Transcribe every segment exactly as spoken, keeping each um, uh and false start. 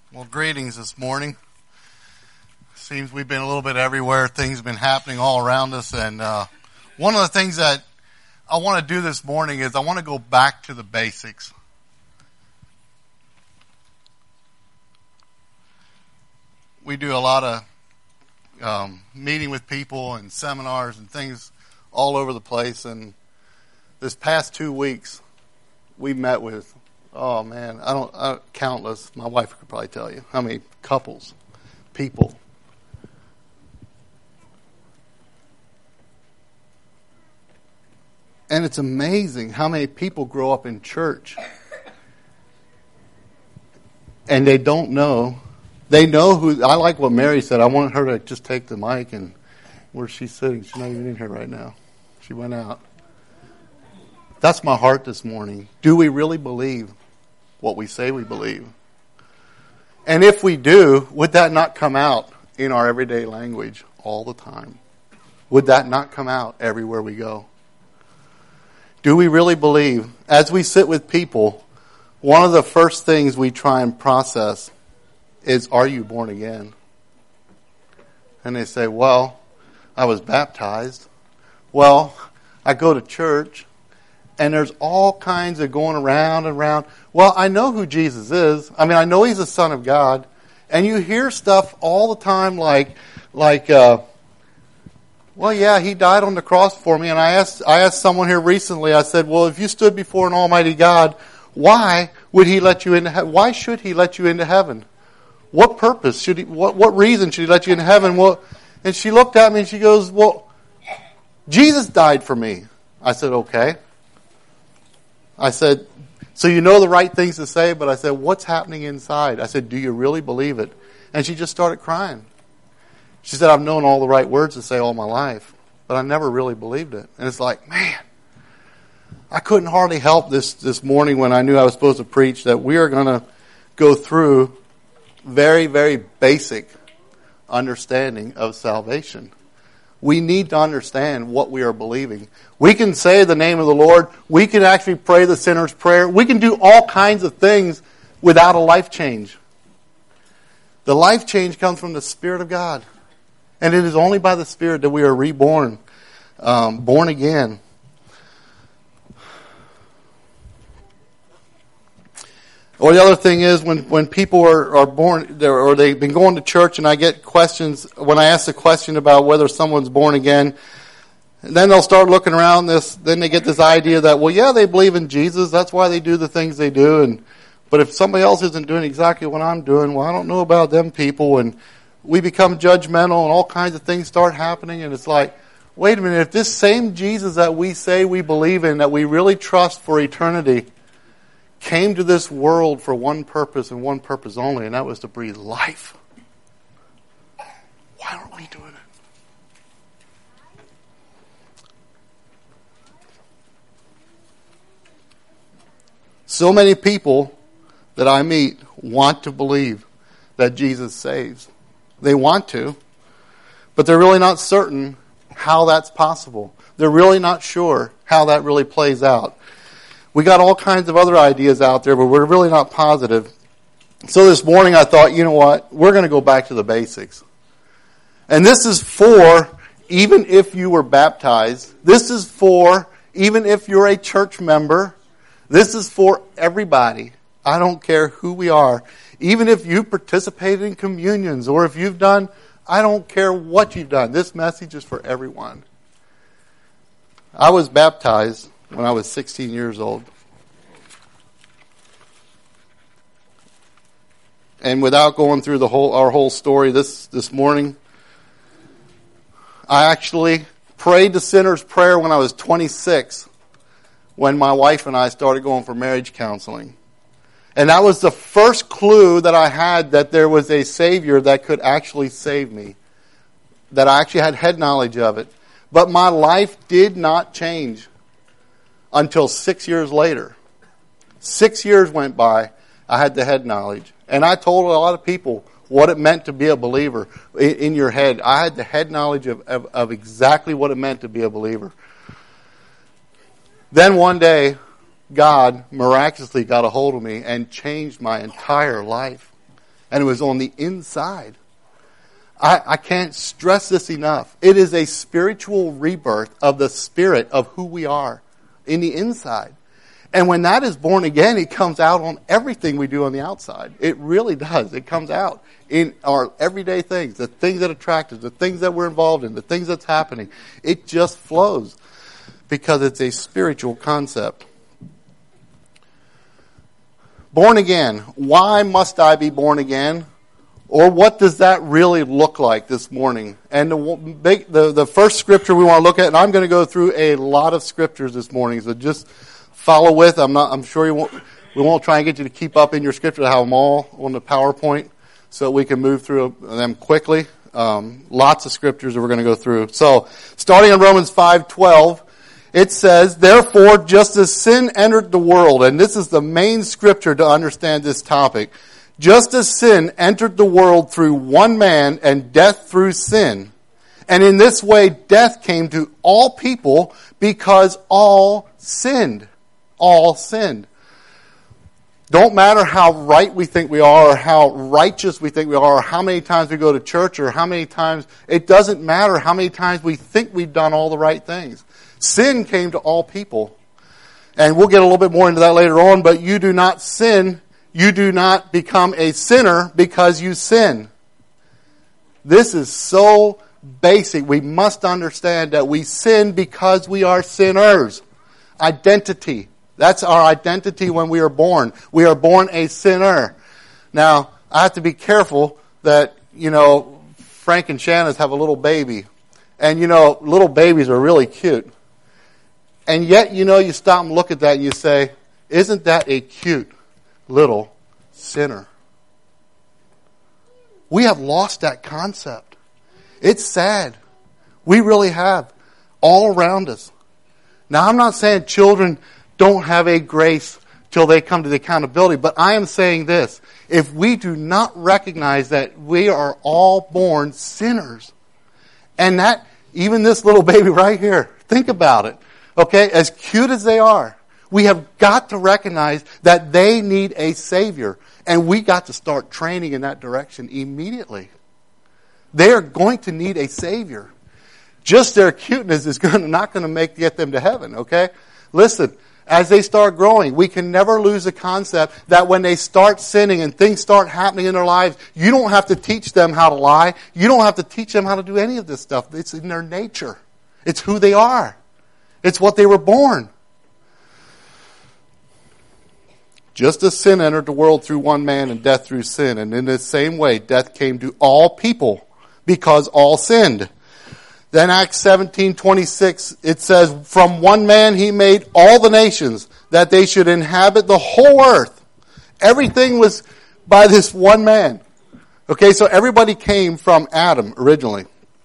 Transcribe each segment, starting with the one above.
Well, greetings this morning. Seems we've been a little bit everywhere. Things have been happening all around us. And uh, one of the things that I want to do this morning is I want to go back to the basics. We do a lot of um, meeting with people and seminars and things all over the place. And this past two weeks, we met with Oh man, I don't, I, countless, my wife could probably tell you how many couples, people. And it's amazing how many people grow up in church and they don't know, they know who, I like what Mary said, I want her to just take the mic and where's she sitting? She's not even in here right now. She went out. That's my heart this morning. Do we really believe what we say we believe? And if we do, would that not come out in our everyday language all the time? Would that not come out everywhere we go? Do we really believe? As we sit with people, one of the first things we try and process is, are you born again? And they say, well, I was baptized. Well, I go to church. And there's all kinds of going around and around. Well, I know who Jesus is. I mean, I know He's the Son of God. And you hear stuff all the time like, like, uh, well, yeah, He died on the cross for me. And I asked, I asked someone here recently, I said, well, if you stood before an Almighty God, why would He let you into heaven? Why should He let you into heaven? What purpose should He, what, what reason should He let you into heaven? Well, and she looked at me and she goes, well, Jesus died for me. I said, okay. I said, so you know the right things to say, but I said, what's happening inside? I said, do you really believe it? And she just started crying. She said, I've known all the right words to say all my life, but I never really believed it. And it's like, man, I couldn't hardly help this, this morning when I knew I was supposed to preach that we are going to go through very, very basic understanding of salvation. We need to understand what we are believing. We can say the name of the Lord. We can actually pray the sinner's prayer. We can do all kinds of things without a life change. The life change comes from the Spirit of God. And it is only by the Spirit that we are reborn, um, born again. Or the other thing is when, when people are, are born, or they've been going to church and I get questions, when I ask the question about whether someone's born again, then they'll start looking around this, then they get this idea that, well, yeah, they believe in Jesus, that's why they do the things they do, and but if somebody else isn't doing exactly what I'm doing, well, I don't know about them people, and we become judgmental and all kinds of things start happening, and it's like, wait a minute, if this same Jesus that we say we believe in, that we really trust for eternity, came to this world for one purpose and one purpose only, and that was to breathe life. Why aren't we doing it? So many people that I meet want to believe that Jesus saves. They want to, but they're really not certain how that's possible. They're really not sure how that really plays out. We got all kinds of other ideas out there, but we're really not positive. So this morning I thought, you know what? We're going to go back to the basics. And this is for, even if you were baptized, this is for, even if you're a church member, this is for everybody. I don't care who we are. Even if you participated in communions, or if you've done, I don't care what you've done. This message is for everyone. I was baptized when I was sixteen years old. And without going through the whole our whole story this, this morning, I actually prayed the sinner's prayer when I was twenty-six, when my wife and I started going for marriage counseling. And that was the first clue that I had that there was a Savior that could actually save me. That I actually had head knowledge of it. But my life did not change until six years later. Six years went by, I had the head knowledge. And I told a lot of people what it meant to be a believer in your head. I had the head knowledge of, of, of exactly what it meant to be a believer. Then one day, God miraculously got a hold of me and changed my entire life. And it was on the inside. I, I can't stress this enough. It is a spiritual rebirth of the spirit of who we are in the inside. And when that is born again, it comes out on everything we do on the outside. It really does. It comes out in our everyday things, the things that attract us, the things that we're involved in, the things that's happening. It just flows because it's a spiritual concept. Born again. Why must I be born again? Or what does that really look like this morning? And the, big, the, the first scripture we want to look at, and I'm going to go through a lot of scriptures this morning, so just follow with. I'm not. I'm sure you won't. We won't try and get you to keep up in your scripture. I have them all on the PowerPoint, so we can move through them quickly. Um, lots of scriptures that we're going to go through. So, starting in Romans five twelve, it says, "Therefore, just as sin entered the world," and this is the main scripture to understand this topic. Just as sin entered the world through one man, and death through sin, and in this way death came to all people because all sinned. All sinned. Don't matter how right we think we are, or how righteous we think we are, or how many times we go to church, or how many times, it doesn't matter how many times we think we've done all the right things. Sin came to all people. And we'll get a little bit more into that later on, but you do not sin, you do not become a sinner because you sin. This is so basic. We must understand that we sin because we are sinners. Identity. That's our identity when we are born. We are born a sinner. Now, I have to be careful that, you know, Frank and Shannon have a little baby. And, you know, little babies are really cute. And yet, you know, you stop and look at that and you say, isn't that a cute little sinner? We have lost that concept. It's sad. We really have. All around us. Now, I'm not saying children don't have a grace till they come to the accountability, but I am saying this. If we do not recognize that we are all born sinners, and that, even this little baby right here, think about it, okay, as cute as they are, we have got to recognize that they need a Savior, and we got to start training in that direction immediately. They are going to need a Savior. Just their cuteness is going to, not going to make get them to heaven, okay? Listen, as they start growing, we can never lose the concept that when they start sinning and things start happening in their lives, you don't have to teach them how to lie. You don't have to teach them how to do any of this stuff. It's in their nature. It's who they are. It's what they were born. Just as sin entered the world through one man and death through sin, and in the same way death came to all people because all sinned. Then Acts seventeen twenty-six, it says, "From one man he made all the nations, that they should inhabit the whole earth." Everything was by this one man. Okay, so everybody came from Adam originally.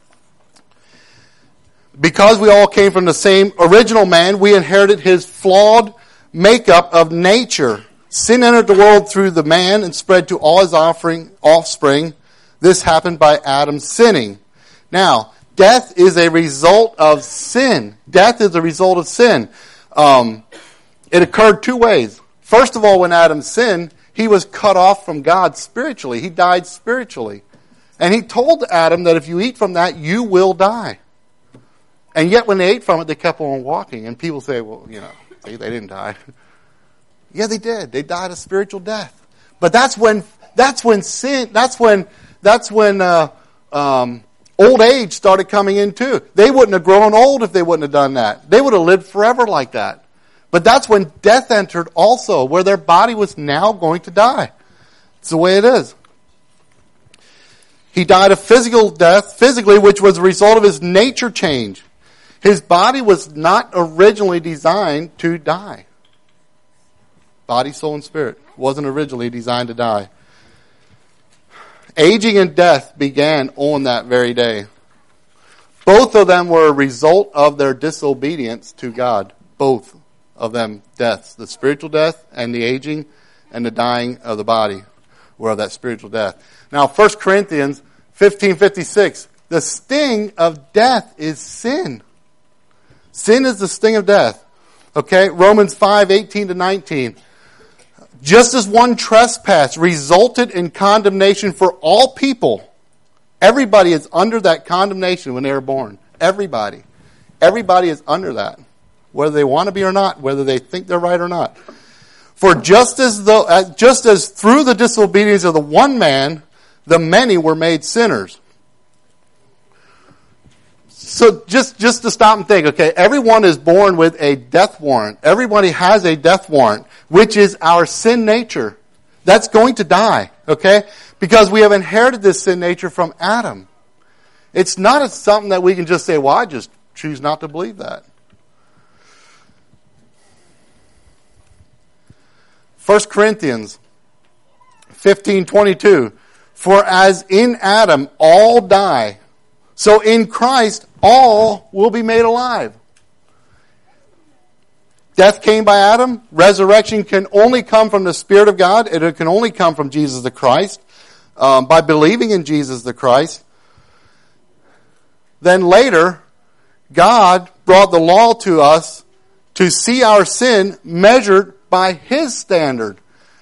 Because we all came from the same original man, we inherited his flawed makeup of nature. Sin entered the world through the man and spread to all his offering, offspring. This happened by Adam's sinning. Now, death is a result of sin. Death is a result of sin. Um, it occurred two ways. First of all, when Adam sinned, he was cut off from God spiritually. He died spiritually. And he told Adam that if you eat from that, you will die. And yet when they ate from it, they kept on walking. And people say, well, you know, they, they didn't die. Yeah, they did. They died a spiritual death. But that's when, that's when sin, that's when, that's when, uh, um, old age started coming in too. They wouldn't have grown old if they wouldn't have done that. They would have lived forever like that. But that's when death entered also, where their body was now going to die. It's the way it is. He died a physical death, physically, which was a result of his nature change. His body was not originally designed to die. Body, soul, and spirit wasn't originally designed to die. Aging and death began on that very day. Both of them were a result of their disobedience to God. Both of them deaths. The spiritual death and the aging and the dying of the body were of that spiritual death. Now, First Corinthians fifteen fifty-six. The sting of death is sin. Sin is the sting of death. Okay? Romans five eighteen to nineteen. Just as one trespass resulted in condemnation for all people, everybody is under that condemnation when they were born. Everybody. Everybody is under that, whether they want to be or not, whether they think they're right or not. For just as though, just as through the disobedience of the one man, the many were made sinners. So just, just to stop and think, okay, everyone is born with a death warrant. Everybody has a death warrant, which is our sin nature. That's going to die, okay? Because we have inherited this sin nature from Adam. It's not a, something that we can just say, well, I just choose not to believe that. First Corinthians fifteen twenty-two. For as in Adam all die, so in Christ all will be made alive. Death came by Adam. Resurrection can only come from the Spirit of God. It can only come from Jesus the Christ. Um, by believing in Jesus the Christ. Then later, God brought the law to us to see our sin measured by His standard.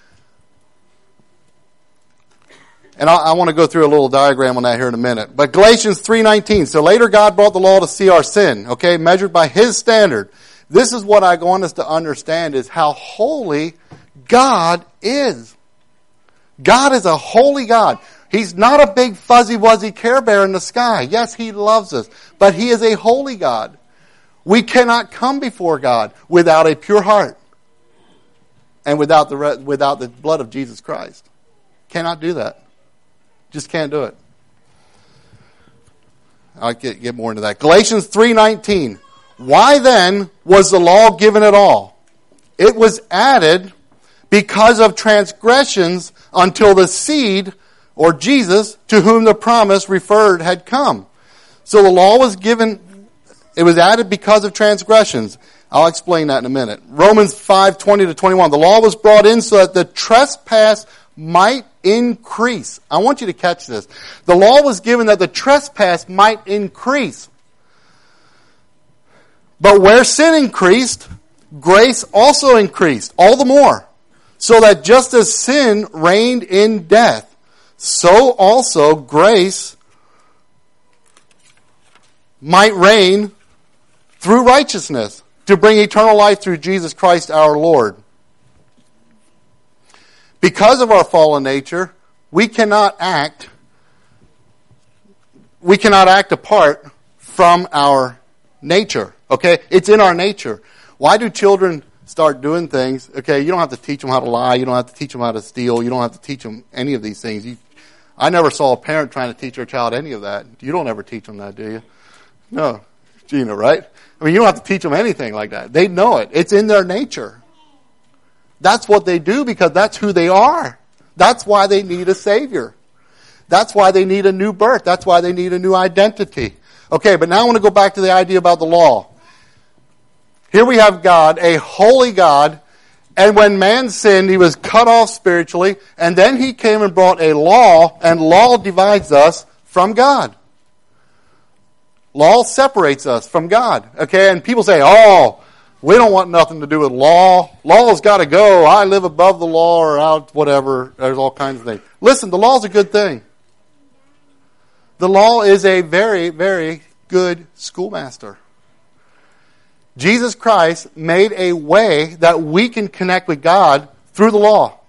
And I, I want to go through a little diagram on that here in a minute. But Galatians three nineteen. So later God brought the law to see our sin, okay, measured by His standard. This is what I want us to understand is how holy God is. God is a holy God. He's not a big fuzzy wuzzy Care Bear in the sky. Yes, He loves us, but He is a holy God. We cannot come before God without a pure heart and without the without the blood of Jesus Christ. Cannot do that. Just can't do it. I'll get, get more into that. Galatians three nineteen. Why then was the law given at all? It was added because of transgressions until the seed, or Jesus, to whom the promise referred had come. So the law was given, it was added because of transgressions. I'll explain that in a minute. Romans five twenty to twenty-one. The law was brought in so that the trespass might increase. I want you to catch this. The law was given that the trespass might increase. But where sin increased, grace also increased, all the more. So that just as sin reigned in death, so also grace might reign through righteousness to bring eternal life through Jesus Christ our Lord. Because of our fallen nature, we cannot act, we cannot act apart from our nature. Okay? It's in our nature. Why do children start doing things? Okay, you don't have to teach them how to lie. You don't have to teach them how to steal. You don't have to teach them any of these things. You, I never saw a parent trying to teach their child any of that. You don't ever teach them that, do you? No. Gina, right? I mean, you don't have to teach them anything like that. They know it. It's in their nature. That's what they do because that's who they are. That's why they need a Savior. That's why they need a new birth. That's why they need a new identity. Okay, but now I want to go back to the idea about the law. Here we have God, a holy God, and when man sinned, he was cut off spiritually, and then he came and brought a law, and law divides us from God. Law separates us from God. Okay, and people say, oh, we don't want nothing to do with law. Law's got to go. I live above the law or out, whatever. There's all kinds of things. Listen, the law's a good thing. The law is a very, very good schoolmaster. Jesus Christ made a way that we can connect with God through the law.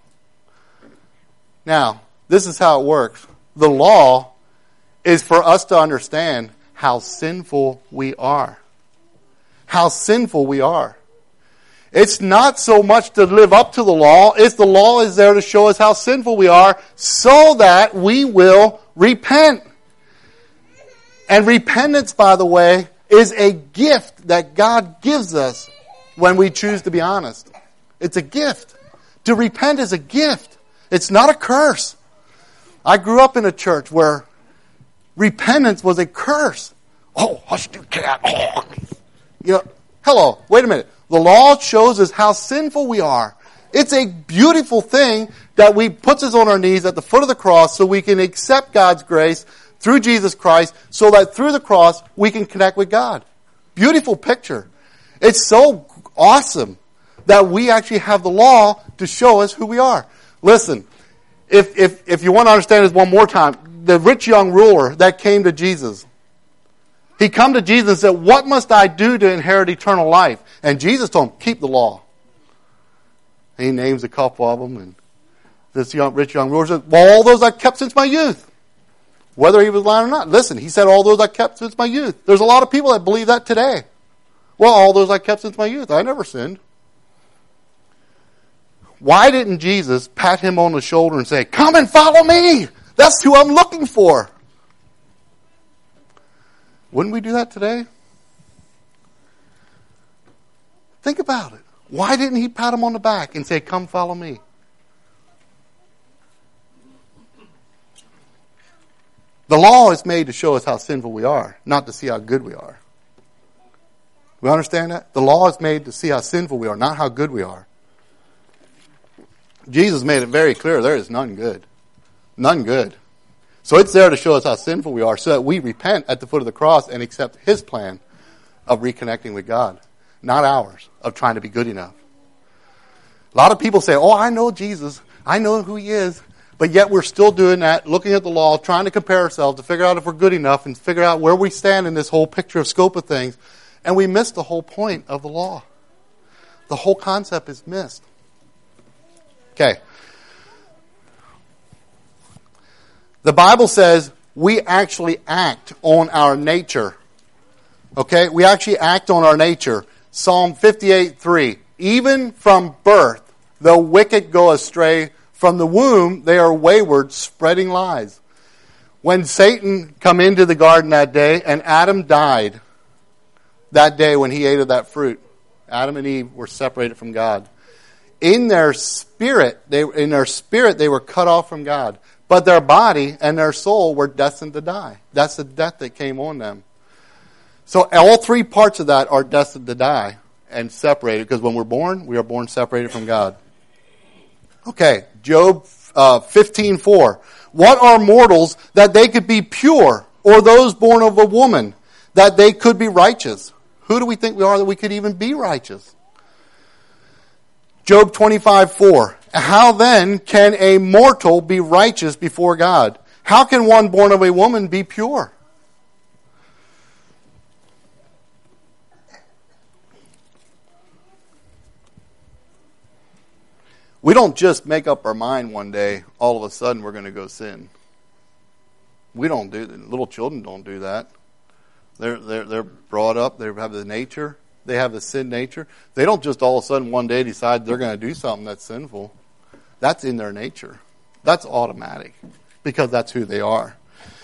Now, this is how it works. The law is for us to understand how sinful we are. How sinful we are. It's not so much to live up to the law. It's the law is there to show us how sinful we are so that we will repent. And repentance, by the way, is a gift that God gives us when we choose to be honest. It's a gift. To repent is a gift. It's not a curse. I grew up in a church where repentance was a curse. Oh, hush, you cat. Oh. You know, hello, wait a minute. The law shows us how sinful we are. It's a beautiful thing that we puts us on our knees at the foot of the cross so we can accept God's grace through Jesus Christ, so that through the cross we can connect with God. Beautiful picture. It's so awesome that we actually have the law to show us who we are. Listen, if if if you want to understand this one more time, the rich young ruler that came to Jesus, he come to Jesus and said, what must I do to inherit eternal life? And Jesus told him, keep the law. And he names a couple of them, and this young, rich young ruler said, well, all those I kept since my youth. Whether he was lying or not. Listen, he said, all those I kept since my youth. There's a lot of people that believe that today. Well, all those I kept since my youth. I never sinned. Why didn't Jesus pat him on the shoulder and say, come and follow me? That's who I'm looking for. Wouldn't we do that today? Think about it. Why didn't he pat him on the back and say, come follow me? The law is made to show us how sinful we are, not to see how good we are. We understand that? The law is made to see how sinful we are, not how good we are. Jesus made it very clear there is none good. None good. So it's there to show us how sinful we are so that we repent at the foot of the cross and accept His plan of reconnecting with God. Not ours, of trying to be good enough. A lot of people say, oh, I know Jesus. I know who He is. But yet we're still doing that, looking at the law, trying to compare ourselves to figure out if we're good enough and figure out where we stand in this whole picture of scope of things. And we miss the whole point of the law. The whole concept is missed. Okay. The Bible says we actually act on our nature. Okay? We actually act on our nature. Psalm fifty-eight three. Even from birth, the wicked go astray. From the womb, they are wayward, spreading lies. When Satan come into the garden that day, and Adam died that day when he ate of that fruit, Adam and Eve were separated from God. In their spirit, they in their spirit they were cut off from God, but their body and their soul were destined to die. That's the death that came on them. So all three parts of that are destined to die and separated, because when we're born, we are born separated from God. Okay, Job uh, fifteen four. What are mortals that they could be pure, or those born of a woman that they could be righteous? Who do we think we are that we could even be righteous? Job twenty-five four. How then can a mortal be righteous before God? How can one born of a woman be pure? We don't just make up our mind one day, all of a sudden we're going to go sin. We don't do that. Little children don't do that. They're, they're, they're brought up, they have the nature, they have the sin nature. They don't just all of a sudden one day decide they're going to do something that's sinful. That's in their nature. That's automatic, because that's who they are.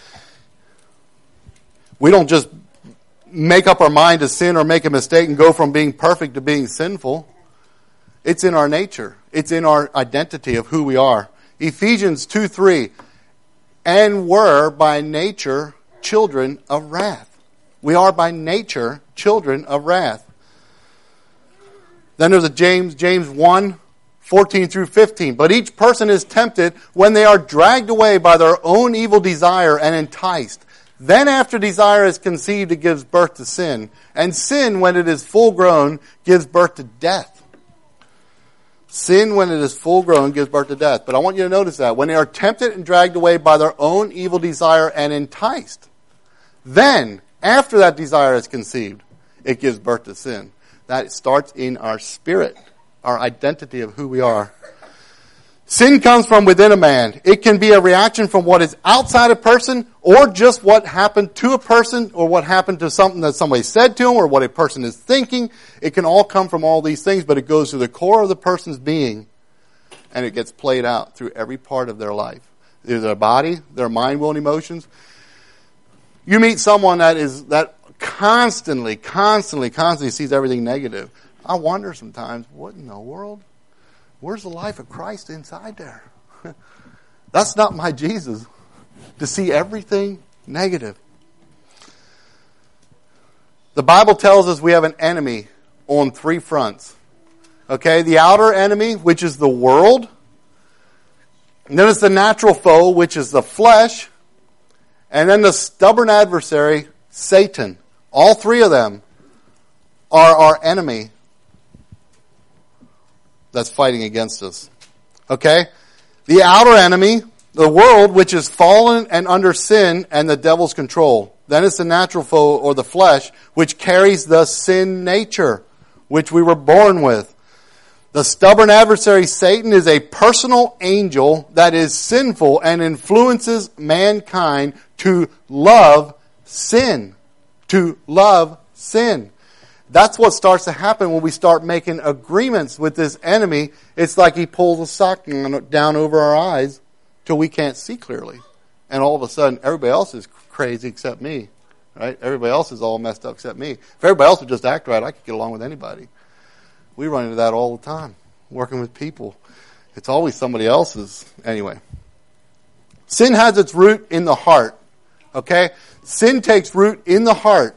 We don't just make up our mind to sin or make a mistake and go from being perfect to being sinful. It's in our nature. It's in our identity of who we are. Ephesians two three. And were by nature children of wrath. We are by nature children of wrath. Then there's a James, James one fourteen through fifteen. But each person is tempted when they are dragged away by their own evil desire and enticed. Then after desire is conceived, it gives birth to sin. And sin, when it is full grown, gives birth to death. Sin, when it is full grown, gives birth to death. But I want you to notice that. When they are tempted and dragged away by their own evil desire and enticed, then, after that desire is conceived, it gives birth to sin. That starts in our spirit, our identity of who we are. Sin comes from within a man. It can be a reaction from what is outside a person, or just what happened to a person, or what happened to something that somebody said to him, or what a person is thinking. It can all come from all these things, but it goes to the core of the person's being, and it gets played out through every part of their life. Either their body, their mind, will, and emotions. You meet someone that is that constantly, constantly, constantly sees everything negative. I wonder sometimes, what in the world? Where's the life of Christ inside there? That's not my Jesus. To see everything negative. The Bible tells us we have an enemy on three fronts. Okay, the outer enemy, which is the world. And then there's the natural foe, which is the flesh. And then the stubborn adversary, Satan. All three of them are our enemy. that's fighting against us. Okay? The outer enemy, the world, which is fallen and under sin and the devil's control. Then it's the natural foe, or the flesh, which carries the sin nature, which we were born with. The stubborn adversary, Satan, is a personal angel that is sinful and influences mankind to love sin. To love sin. That's what starts to happen when we start making agreements with this enemy. It's like he pulls a sock down over our eyes till we can't see clearly. And all of a sudden, everybody else is crazy except me. Right? Everybody else is all messed up except me. If everybody else would just act right, I could get along with anybody. We run into that all the time, working with people. It's always somebody else's. Anyway. Sin has its root in the heart. Okay? Sin takes root in the heart.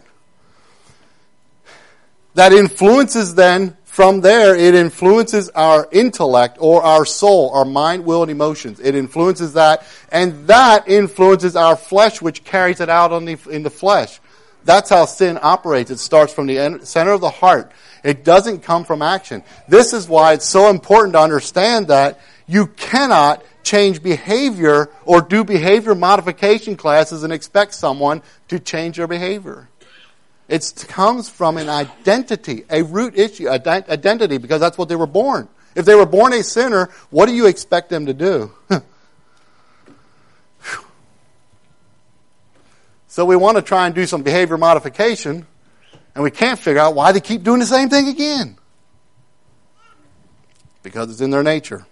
That influences then, from there, it influences our intellect or our soul, our mind, will, and emotions. It influences that, and that influences our flesh, which carries it out on the, in the flesh. That's how sin operates. It starts from the center of the heart. It doesn't come from action. This is why it's so important to understand that you cannot change behavior or do behavior modification classes and expect someone to change their behavior. It comes from an identity, a root issue, identity, because that's what they were born. If they were born a sinner, what do you expect them to do? So we want to try and do some behavior modification, and we can't figure out why they keep doing the same thing again. Because it's in their nature.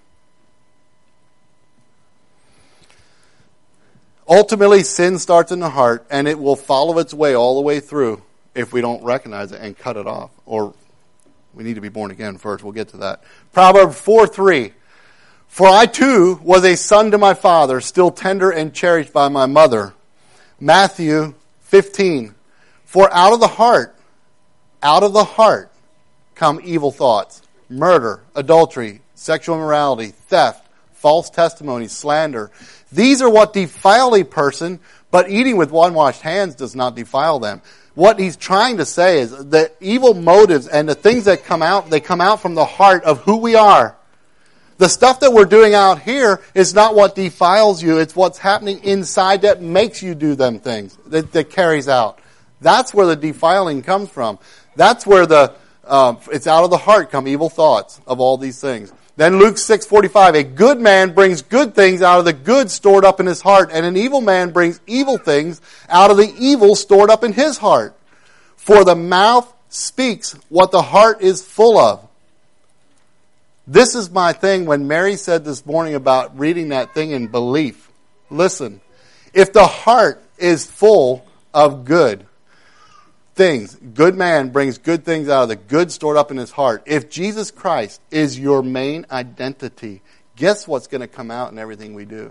Ultimately, sin starts in the heart, and it will follow its way all the way through if we don't recognize it and cut it off. Or we need to be born again first. We'll get to that. Proverbs four three. For I too was a son to my father, still tender and cherished by my mother. Matthew fifteen. For out of the heart, out of the heart come evil thoughts, murder, adultery, sexual immorality, theft, false testimony, slander. These are what defile a person, but eating with unwashed hands does not defile them. What he's trying to say is the evil motives and the things that come out, they come out from the heart of who we are. The stuff that we're doing out here is not what defiles you. It's what's happening inside that makes you do them things, that, that carries out. That's where the defiling comes from. That's where the, um, it's out of the heart come evil thoughts of all these things. Then Luke six forty-five, a good man brings good things out of the good stored up in his heart, and an evil man brings evil things out of the evil stored up in his heart. For the mouth speaks what the heart is full of. This is my thing when Mary said this morning about reading that thing in belief. Listen, if the heart is full of good things, good man brings good things out of the good stored up in his heart. If Jesus Christ is your main identity, guess what's going to come out in everything we do?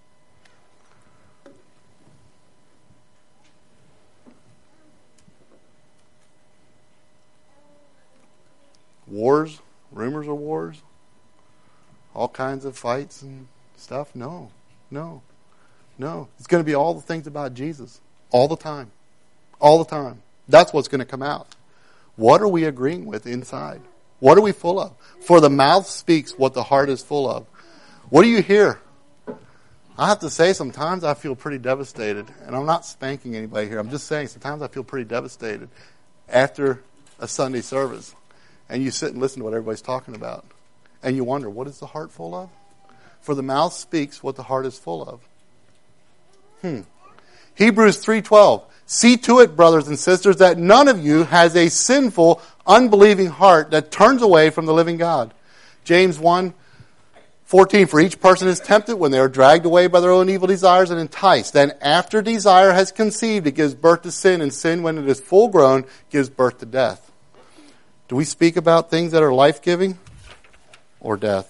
Wars, rumors of wars, all kinds of fights and stuff. No, no, no. It's going to be all the things about Jesus all the time, all the time. That's what's going to come out. What are we agreeing with inside? What are we full of? For the mouth speaks what the heart is full of. What do you hear? I have to say sometimes I feel pretty devastated. And I'm not spanking anybody here. I'm just saying sometimes I feel pretty devastated after a Sunday service. And you sit and listen to what everybody's talking about. And you wonder, what is the heart full of? For the mouth speaks what the heart is full of. Hmm. Hebrews three twelve. See to it, brothers and sisters, that none of you has a sinful, unbelieving heart that turns away from the living God. James one fourteen. For each person is tempted when they are dragged away by their own evil desires and enticed. Then after desire has conceived, it gives birth to sin, and sin, when it is full grown, gives birth to death. Do we speak about things that are life-giving or death?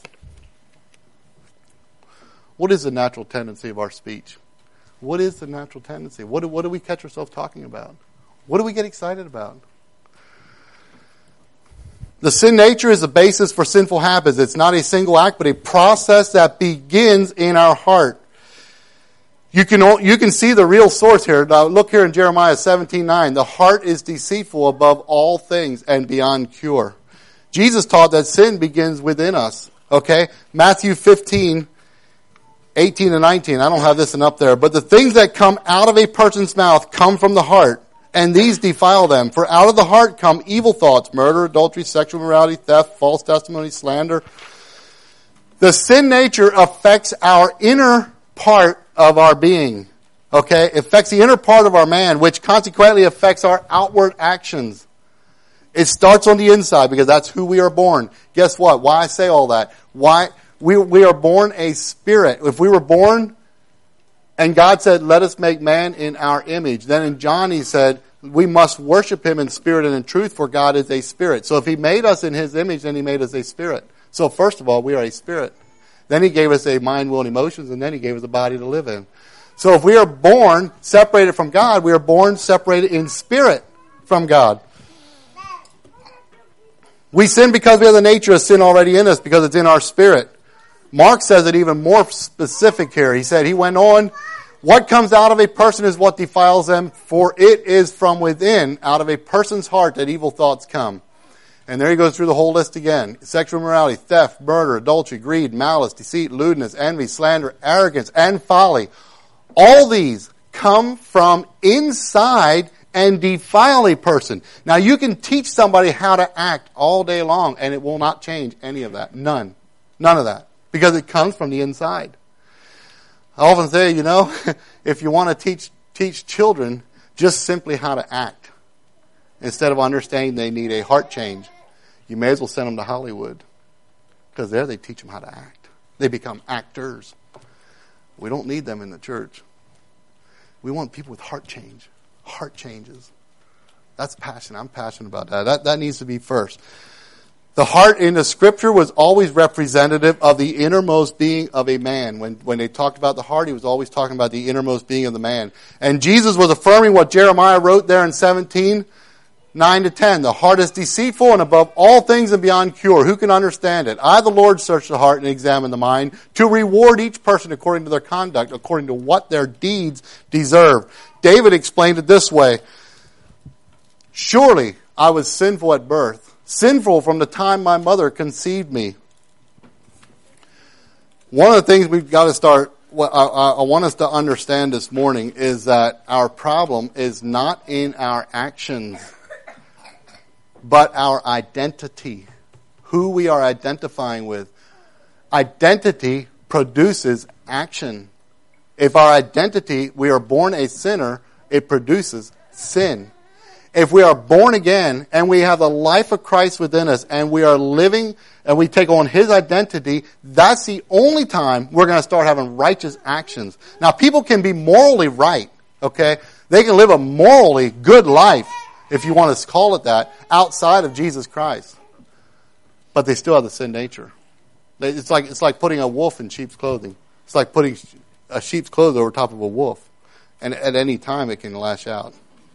What is the natural tendency of our speech? What is the natural tendency? What do, what do we catch ourselves talking about? What do we get excited about? The sin nature is the basis for sinful habits. It's not a single act, but a process that begins in our heart. You can, you can see the real source here. Now look here in Jeremiah seventeen nine. The heart is deceitful above all things and beyond cure. Jesus taught that sin begins within us. Okay? Matthew fifteen, eighteen and nineteen. I don't have this one up there. But the things that come out of a person's mouth come from the heart, and these defile them. For out of the heart come evil thoughts, murder, adultery, sexual immorality, theft, false testimony, slander. The sin nature affects our inner part of our being. Okay? It affects the inner part of our man, which consequently affects our outward actions. It starts on the inside because that's who we are born. Guess what? Why I say all that? Why we we are born a spirit. If we were born and God said, let us make man in our image, then in John he said, we must worship him in spirit and in truth, for God is a spirit. So if he made us in his image, then he made us a spirit. So first of all, we are a spirit. Then he gave us a mind, will, and emotions, and then he gave us a body to live in. So if we are born separated from God, we are born separated in spirit from God. We sin because we have the nature of sin already in us, because it's in our spirit. Mark says it even more specific here. He said, he went on, what comes out of a person is what defiles them, for it is from within, out of a person's heart, that evil thoughts come. And there he goes through the whole list again. Sexual immorality, theft, murder, adultery, greed, malice, deceit, lewdness, envy, slander, arrogance, and folly. All these come from inside and defile a person. Now you can teach somebody how to act all day long and it will not change any of that. None. None of that. Because it comes from the inside. I often say, you know, if you want to teach teach children just simply how to act, instead of understanding they need a heart change, you may as well send them to Hollywood. Because there they teach them how to act. They become actors. We don't need them in the church. We want people with heart change. Heart changes. That's passion. I'm passionate about that. That that needs to be first. The heart in the scripture was always representative of the innermost being of a man. When when they talked about the heart, he was always talking about the innermost being of the man. And Jesus was affirming what Jeremiah wrote there in seventeen, nine to ten. The heart is deceitful and above all things and beyond cure. Who can understand it? I, the Lord, search the heart and examine the mind, to reward each person according to their conduct, according to what their deeds deserve. David explained it this way. Surely I was sinful at birth, sinful from the time my mother conceived me. One of the things we've got to start, what I, I want us to understand this morning is that our problem is not in our actions, but our identity, who we are identifying with. Identity produces action. If our identity, we are born a sinner, it produces sin. If we are born again and we have the life of Christ within us and we are living and we take on his identity, that's the only time we're going to start having righteous actions. Now, people can be morally right, okay? They can live a morally good life, if you want to call it that, outside of Jesus Christ. But they still have the sin nature. It's like it's like putting a wolf in sheep's clothing. It's like putting a sheep's clothes over top of a wolf. And at any time it can lash out.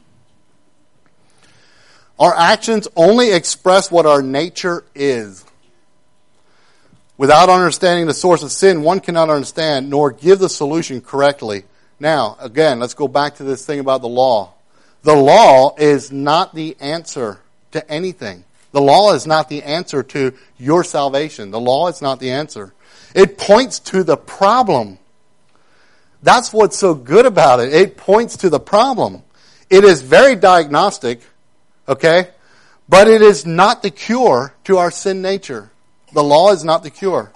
Our actions only express what our nature is. Without understanding the source of sin, one cannot understand nor give the solution correctly. Now, again, let's go back to this thing about the law. The law is not the answer to anything. The law is not the answer to your salvation. The law is not the answer. It points to the problem. That's what's so good about it. It points to the problem. It is very diagnostic, okay? But it is not the cure to our sin nature. The law is not the cure.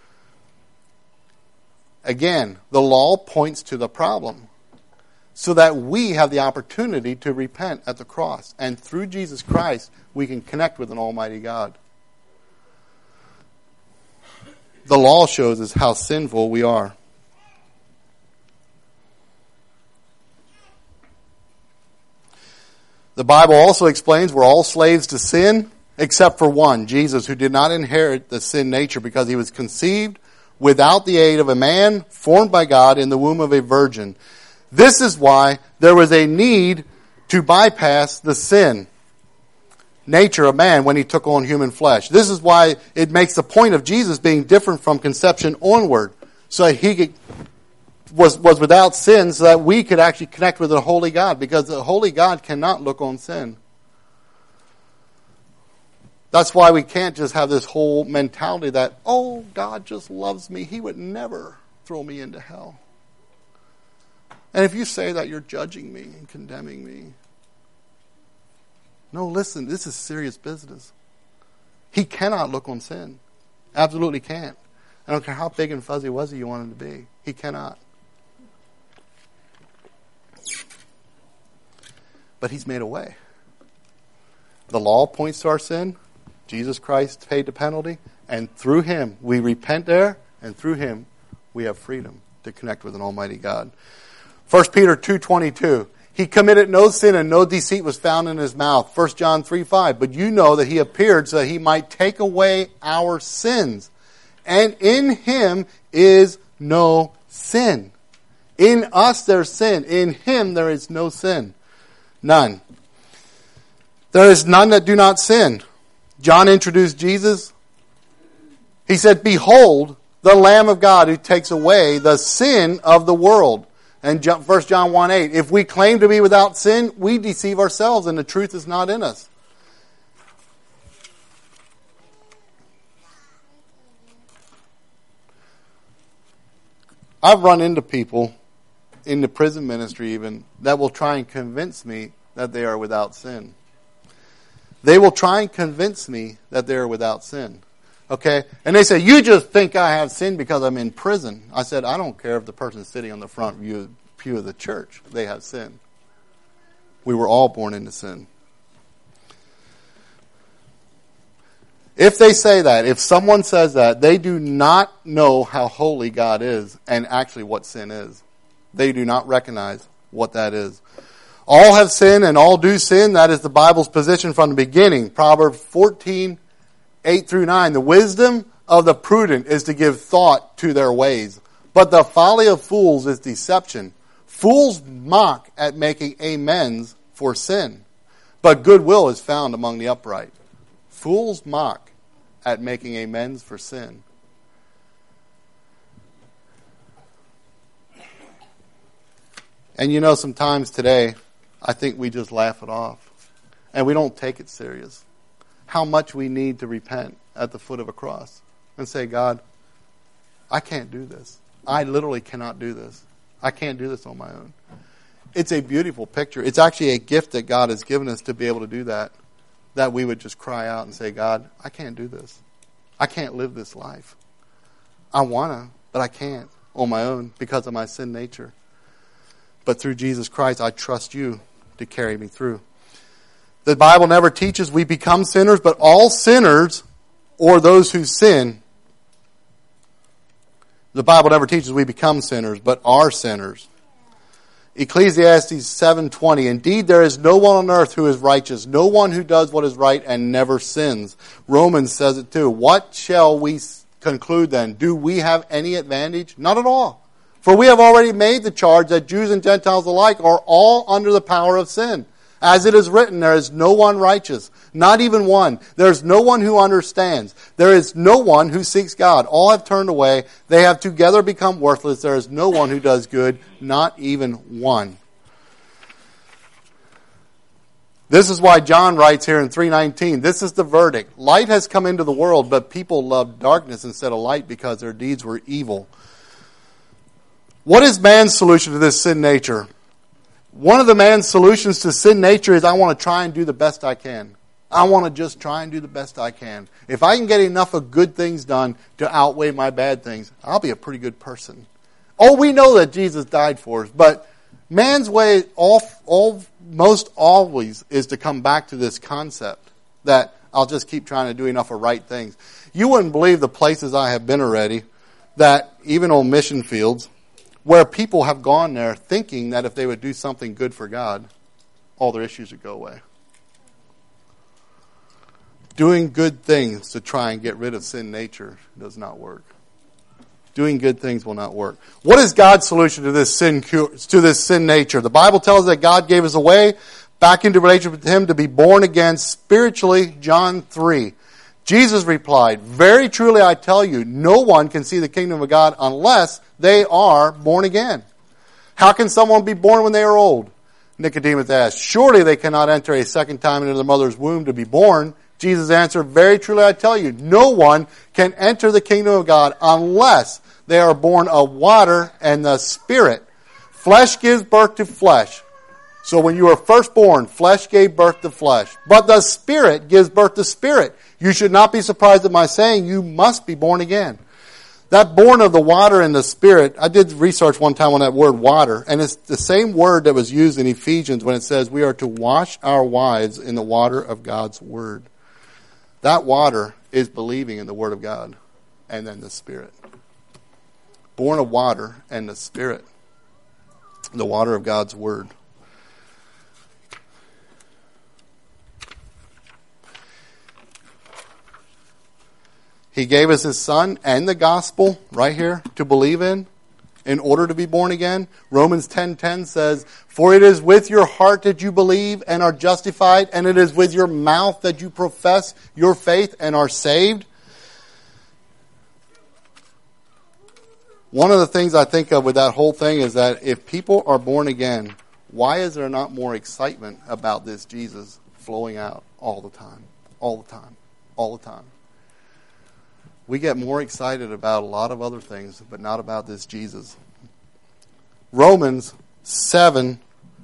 Again, the law points to the problem so that we have the opportunity to repent at the cross. And through Jesus Christ, we can connect with an almighty God. The law shows us how sinful we are. The Bible also explains we're all slaves to sin, except for one, Jesus, who did not inherit the sin nature because he was conceived without the aid of a man formed by God in the womb of a virgin. This is why there was a need to bypass the sin nature of man when he took on human flesh. This is why it makes the point of Jesus being different from conception onward, so he could was was without sin, so that we could actually connect with the holy God, because the holy God cannot look on sin. That's why we can't just have this whole mentality that, oh, God just loves me. He would never throw me into hell. And if you say that, you're judging me and condemning me. No, listen, this is serious business. He cannot look on sin. Absolutely can't. I don't care how big and fuzzy wuzzy you want him to be. He cannot. But he's made a way. The law points to our sin. Jesus Christ paid the penalty. And through him, we repent there. And through him, we have freedom to connect with an almighty God. First Peter two twenty-two. He committed no sin and no deceit was found in his mouth. First John three five. But you know that he appeared so that he might take away our sins. And in him is no sin. In us there's sin. In him there is no sin. None. There is none that do not sin. John introduced Jesus. He said, behold, the Lamb of God who takes away the sin of the world. And First John one eight, if we claim to be without sin, we deceive ourselves and the truth is not in us. I've run into people in the prison ministry even that will try and convince me that they are without sin. They will try and convince me that they are without sin. Okay? And they say, you just think I have sin because I'm in prison. I said, I don't care if the person's sitting on the front view, pew of the church. They have sin. We were all born into sin. If they say that, if someone says that, they do not know how holy God is and actually what sin is. They do not recognize what that is. All have sinned and all do sin. That is the Bible's position from the beginning. Proverbs fourteen, eight through nine. The wisdom of the prudent is to give thought to their ways. But the folly of fools is deception. Fools mock at making amends for sin. But goodwill is found among the upright. Fools mock at making amends for sin. And you know, sometimes today, I think we just laugh it off. And we don't take it serious. How much we need to repent at the foot of a cross. And say, God, I can't do this. I literally cannot do this. I can't do this on my own. It's a beautiful picture. It's actually a gift that God has given us to be able to do that. That we would just cry out and say, God, I can't do this. I can't live this life. I want to, but I can't on my own because of my sin nature. But through Jesus Christ, I trust you to carry me through. The Bible never teaches we become sinners, but all sinners, or those who sin, the Bible never teaches we become sinners, but are sinners. Ecclesiastes seven twenty, indeed there is no one on earth who is righteous, no one who does what is right and never sins. Romans says it too. What shall we conclude then? Do we have any advantage? Not at all. For we have already made the charge that Jews and Gentiles alike are all under the power of sin. As it is written, there is no one righteous, not even one. There is no one who understands. There is no one who seeks God. All have turned away. They have together become worthless. There is no one who does good, not even one. This is why John writes here in three nineteen, this is the verdict. Light has come into the world, but people loved darkness instead of light because their deeds were evil. What is man's solution to this sin nature? One of the man's solutions to sin nature is I want to try and do the best I can. I want to just try and do the best I can. If I can get enough of good things done to outweigh my bad things, I'll be a pretty good person. Oh, we know that Jesus died for us, but man's way all, all, most always is to come back to this concept that I'll just keep trying to do enough of right things. You wouldn't believe the places I have been already, that even on mission fields, where people have gone there thinking that if they would do something good for God, all their issues would go away. Doing good things to try and get rid of sin nature does not work. Doing good things will not work. What is God's solution to this sin to this sin nature? The Bible tells us that God gave us a way back into relationship with Him to be born again spiritually, John three. Jesus replied, very truly I tell you, no one can see the kingdom of God unless they are born again. How can someone be born when they are old? Nicodemus asked, surely they cannot enter a second time into their mother's womb to be born. Jesus answered, very truly I tell you, no one can enter the kingdom of God unless they are born of water and the Spirit. Flesh gives birth to flesh. So when you were first born, flesh gave birth to flesh. But the Spirit gives birth to spirit. You should not be surprised at my saying, you must be born again. That born of the water and the Spirit, I did research one time on that word water, and it's the same word that was used in Ephesians when it says we are to wash our wives in the water of God's Word. That water is believing in the Word of God, and then the Spirit. Born of water and the Spirit. The water of God's Word. He gave us His Son and the gospel right here to believe in, in order to be born again. Romans ten ten says, for it is with your heart that you believe and are justified, and it is with your mouth that you profess your faith and are saved. One of the things I think of with that whole thing is that if people are born again, why is there not more excitement about this Jesus flowing out all the time, all the time, all the time? We get more excited about a lot of other things, but not about this Jesus. Romans seven,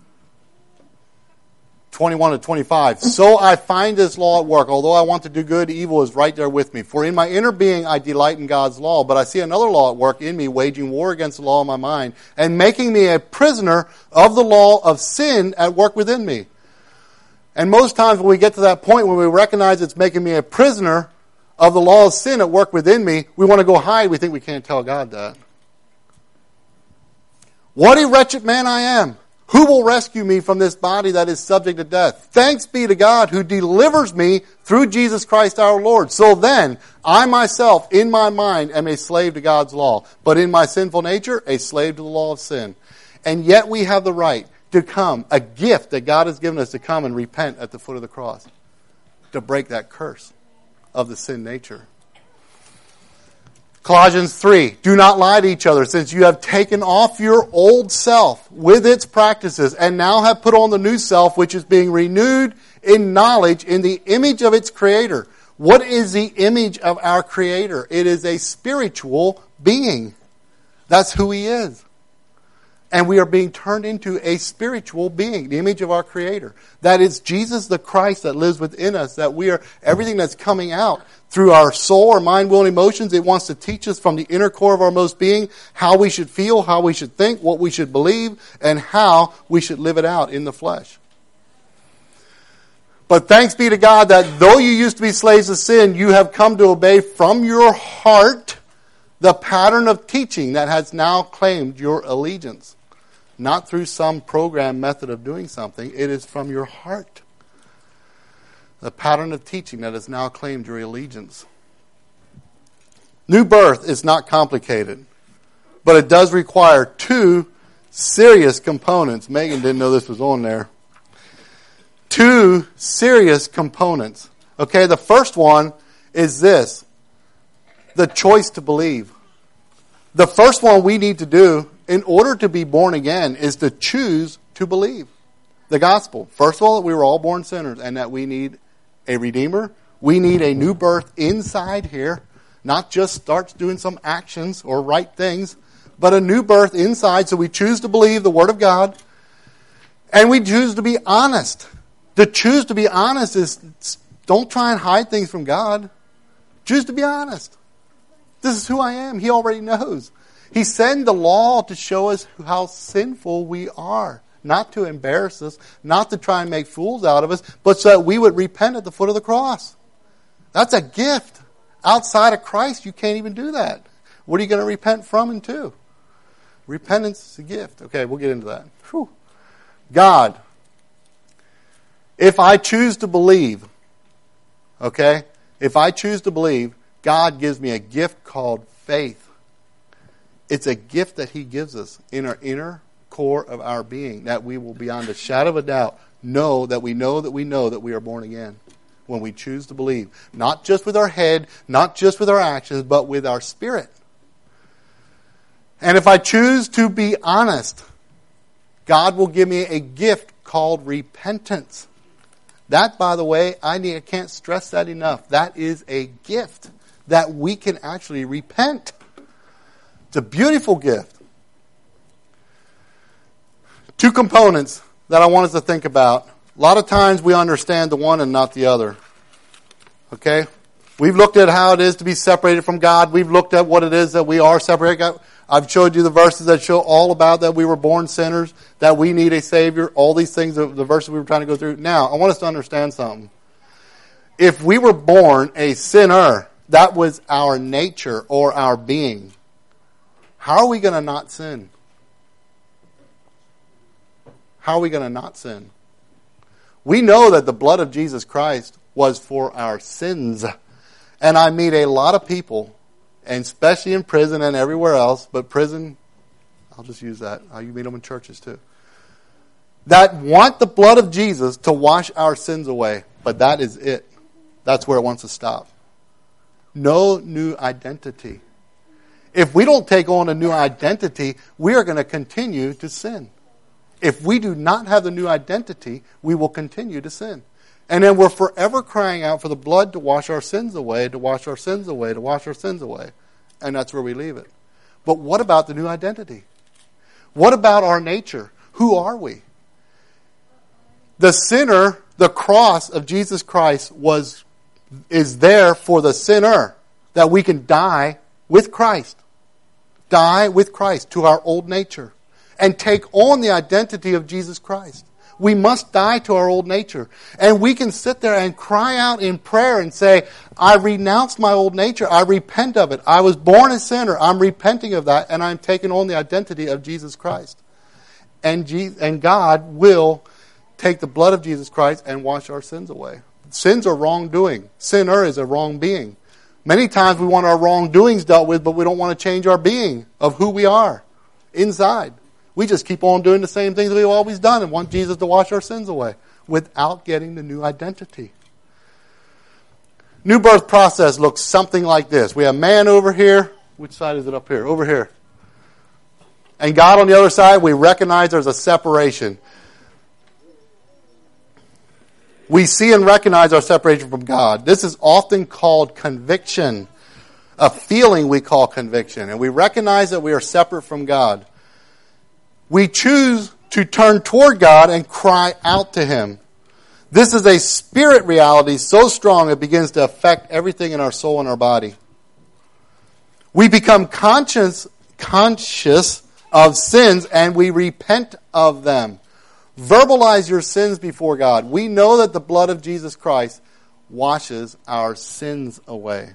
twenty-one to twenty-five. So I find this law at work. Although I want to do good, evil is right there with me. For in my inner being I delight in God's law, but I see another law at work in me, waging war against the law of my mind, and making me a prisoner of the law of sin at work within me. And most times when we get to that point when we recognize it's making me a prisoner of the law of sin at work within me, we want to go hide. We think we can't tell God that. What a wretched man I am. Who will rescue me from this body that is subject to death? Thanks be to God who delivers me through Jesus Christ our Lord. So then, I myself, in my mind, am a slave to God's law, but in my sinful nature, a slave to the law of sin. And yet we have the right to come, a gift that God has given us to come and repent at the foot of the cross, to break that curse of the sin nature. Colossians three, do not lie to each other, since you have taken off your old self with its practices, and now have put on the new self, which is being renewed in knowledge in the image of its Creator. What is the image of our Creator? It is a spiritual being. That's who He is. And we are being turned into a spiritual being, the image of our Creator. That is Jesus the Christ that lives within us, that we are, everything that's coming out through our soul, our mind, will, and emotions, it wants to teach us from the inner core of our most being how we should feel, how we should think, what we should believe, and how we should live it out in the flesh. But thanks be to God that though you used to be slaves of sin, you have come to obey from your heart the pattern of teaching that has now claimed your allegiance. Not through some program method of doing something. It is from your heart. The pattern of teaching that has now claimed your allegiance. New birth is not complicated, but it does require two serious components. Megan didn't know this was on there. Two serious components. Okay, the first one is this. The choice to believe. The first one we need to do in order to be born again is to choose to believe the gospel. First of all, that we were all born sinners and that we need a Redeemer. We need a new birth inside here, not just start doing some actions or right things, but a new birth inside. So we choose to believe the Word of God, and we choose to be honest. To choose to be honest is, don't try and hide things from God. Choose to be honest. This is who I am. He already knows. He sent the law to show us how sinful we are. Not to embarrass us, not to try and make fools out of us, but so that we would repent at the foot of the cross. That's a gift. Outside of Christ, you can't even do that. What are you going to repent from and to? Repentance is a gift. Okay, we'll get into that. Whew. God, if I choose to believe, okay, if I choose to believe, God gives me a gift called faith. It's a gift that He gives us in our inner core of our being, that we will beyond a shadow of a doubt know that we know that we know that we are born again when we choose to believe. Not just with our head, not just with our actions, but with our spirit. And if I choose to be honest, God will give me a gift called repentance. That, by the way, I need, I can't stress that enough. That is a gift that we can actually repent. It's a beautiful gift. Two components that I want us to think about. A lot of times we understand the one and not the other. Okay? We've looked at how it is to be separated from God. We've looked at what it is that we are separated. I've showed you the verses that show all about that we were born sinners, that we need a Savior, all these things, the verses we were trying to go through. Now, I want us to understand something. If we were born a sinner, that was our nature or our being, how are we going to not sin? How are we going to not sin? We know that the blood of Jesus Christ was for our sins. And I meet a lot of people, and especially in prison and everywhere else, but prison, I'll just use that. You meet them in churches too. That want the blood of Jesus to wash our sins away. But that is it. That's where it wants to stop. No new identity. If we don't take on a new identity, we are going to continue to sin. If we do not have the new identity, we will continue to sin. And then we're forever crying out for the blood to wash our sins away, to wash our sins away, to wash our sins away. And that's where we leave it. But what about the new identity? What about our nature? Who are we? The sinner, the cross of Jesus Christ was is there for the sinner, that we can die with Christ. Die with Christ to our old nature. And take on the identity of Jesus Christ. We must die to our old nature. And we can sit there and cry out in prayer and say, I renounce my old nature. I repent of it. I was born a sinner. I'm repenting of that. And I'm taking on the identity of Jesus Christ. And, Je- and God will take the blood of Jesus Christ and wash our sins away. Sins are wrongdoing. Sinner is a wrong being. Many times we want our wrongdoings dealt with, but we don't want to change our being of who we are inside. We just keep on doing the same things we've always done and want Jesus to wash our sins away without getting the new identity. New birth process looks something like this. We have man over here. Which side is it up here? Over here. And God on the other side. We recognize there's a separation. We see and recognize our separation from God. This is often called conviction. A feeling we call conviction. And we recognize that we are separate from God. We choose to turn toward God and cry out to Him. This is a spirit reality so strong it begins to affect everything in our soul and our body. We become conscious, conscious of sins and we repent of them. Verbalize your sins before God. We know that the blood of Jesus Christ washes our sins away.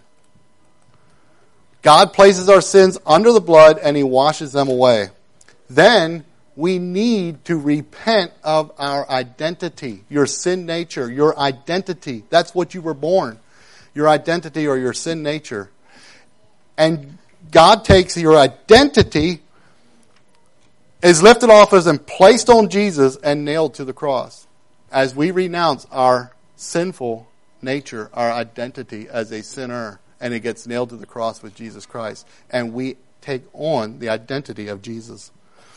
God places our sins under the blood and He washes them away. Then we need to repent of our identity, your sin nature, your identity. That's what you were born, your identity or your sin nature. And God takes your identity, is lifted off us and placed on Jesus and nailed to the cross. As we renounce our sinful nature, our identity as a sinner, and it gets nailed to the cross with Jesus Christ. And we take on the identity of Jesus.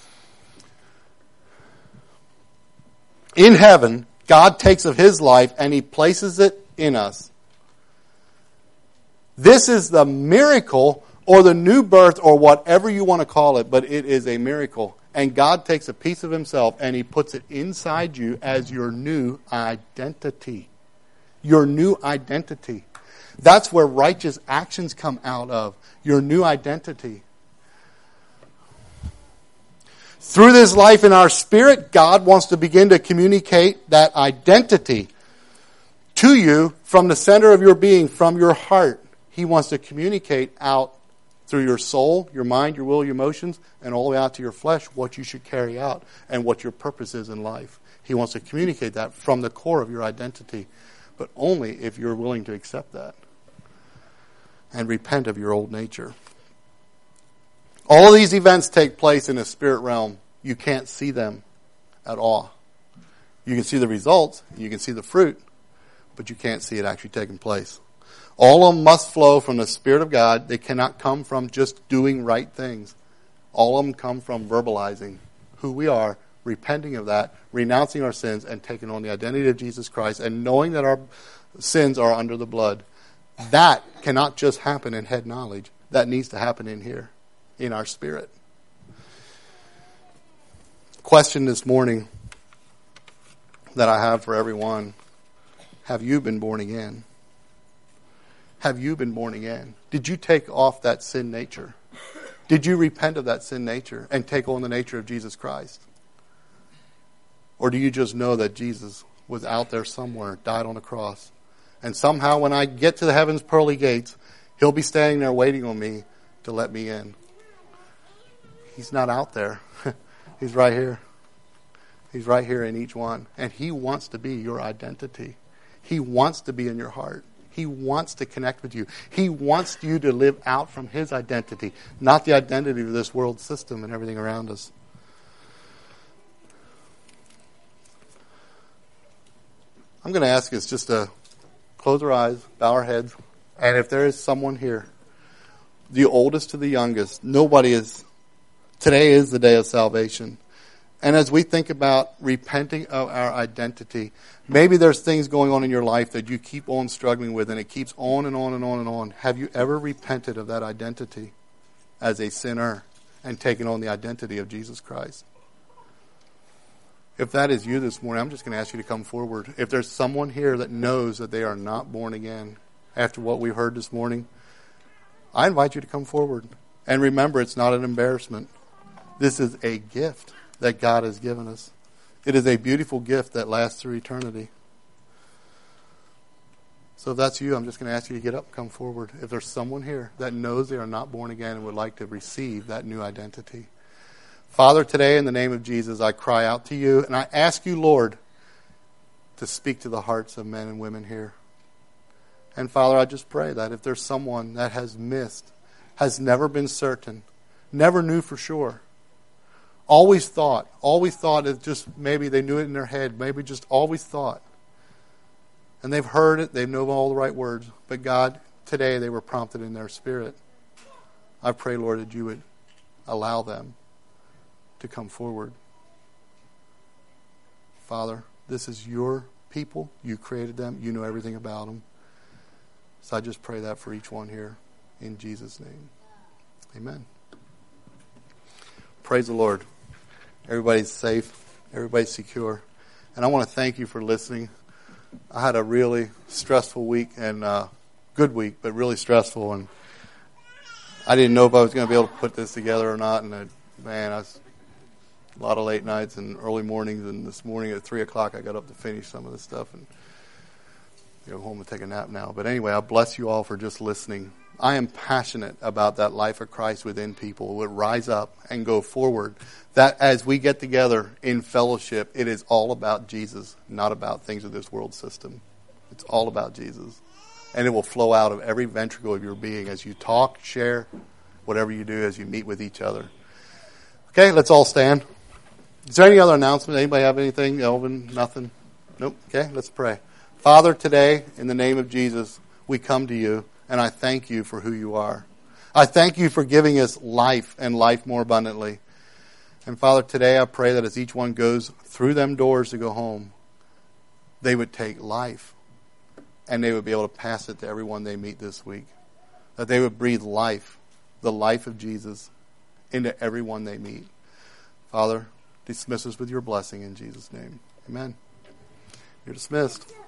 In heaven, God takes of His life and He places it in us. This is the miracle or the new birth or whatever you want to call it, but it is a miracle. And God takes a piece of Himself and He puts it inside you as your new identity. Your new identity. That's where righteous actions come out of. Your new identity. Through this life in our spirit, God wants to begin to communicate that identity to you from the center of your being, from your heart. He wants to communicate out through your soul, your mind, your will, your emotions, and all the way out to your flesh what you should carry out and what your purpose is in life. He wants to communicate that from the core of your identity, but only if you're willing to accept that and repent of your old nature. All of these events take place in the spirit realm. You can't see them at all. You can see the results, you can see the fruit, but you can't see it actually taking place. All of them must flow from the Spirit of God. They cannot come from just doing right things. All of them come from verbalizing who we are, repenting of that, renouncing our sins, and taking on the identity of Jesus Christ, and knowing that our sins are under the blood. That cannot just happen in head knowledge. That needs to happen in here, in our spirit. Question this morning that I have for everyone: have you been born again? Have you been born again? Did you take off that sin nature? Did you repent of that sin nature and take on the nature of Jesus Christ? Or do you just know that Jesus was out there somewhere, died on the cross, and somehow when I get to the heaven's pearly gates, he'll be standing there waiting on me to let me in? He's not out there. He's right here. He's right here in each one. And he wants to be your identity. He wants to be in your heart. He wants to connect with you. He wants you to live out from his identity, not the identity of this world system and everything around us. I'm going to ask us just to close our eyes, bow our heads, and if there is someone here, the oldest to the youngest, nobody is, today is the day of salvation. And as we think about repenting of our identity, maybe there's things going on in your life that you keep on struggling with, and it keeps on and on and on and on. Have you ever repented of that identity as a sinner and taken on the identity of Jesus Christ? If that is you this morning, I'm just going to ask you to come forward. If there's someone here that knows that they are not born again after what we heard this morning, I invite you to come forward. And remember, it's not an embarrassment. This is a gift that God has given us. It is a beautiful gift that lasts through eternity. So if that's you, I'm just going to ask you to get up and come forward. If there's someone here that knows they are not born again and would like to receive that new identity. Father, today in the name of Jesus, I cry out to you, and I ask you, Lord, to speak to the hearts of men and women here. And Father, I just pray that if there's someone that has missed, has never been certain, never knew for sure, always thought, always thought it just, maybe they knew it in their head, maybe just always thought. And they've heard it, they know all the right words, but God, today they were prompted in their spirit. I pray, Lord, that you would allow them to come forward. Father, this is your people. You created them. You know everything about them. So I just pray that for each one here in Jesus' name. Amen. Praise the Lord. Everybody's safe. Everybody's secure. And I want to thank you for listening. I had a really stressful week and uh, good week, but really stressful. And I didn't know if I was going to be able to put this together or not. And I, man, I was a lot of late nights and early mornings. And this morning at three o'clock, I got up to finish some of this stuff and go home and take a nap now. But anyway, I bless you all for just listening. I am passionate about that life of Christ within people who would rise up and go forward. That as we get together in fellowship, it is all about Jesus, not about things of this world system. It's all about Jesus. And it will flow out of every ventricle of your being as you talk, share, whatever you do as you meet with each other. Okay, let's all stand. Is there any other announcement? Anybody have anything? Elvin? Nothing? Nope. Okay, let's pray. Father, today, in the name of Jesus, we come to you, and I thank you for who you are. I thank you for giving us life and life more abundantly. And Father, today I pray that as each one goes through them doors to go home, they would take life, and they would be able to pass it to everyone they meet this week. That they would breathe life, the life of Jesus, into everyone they meet. Father, dismiss us with your blessing in Jesus' name. Amen. You're dismissed.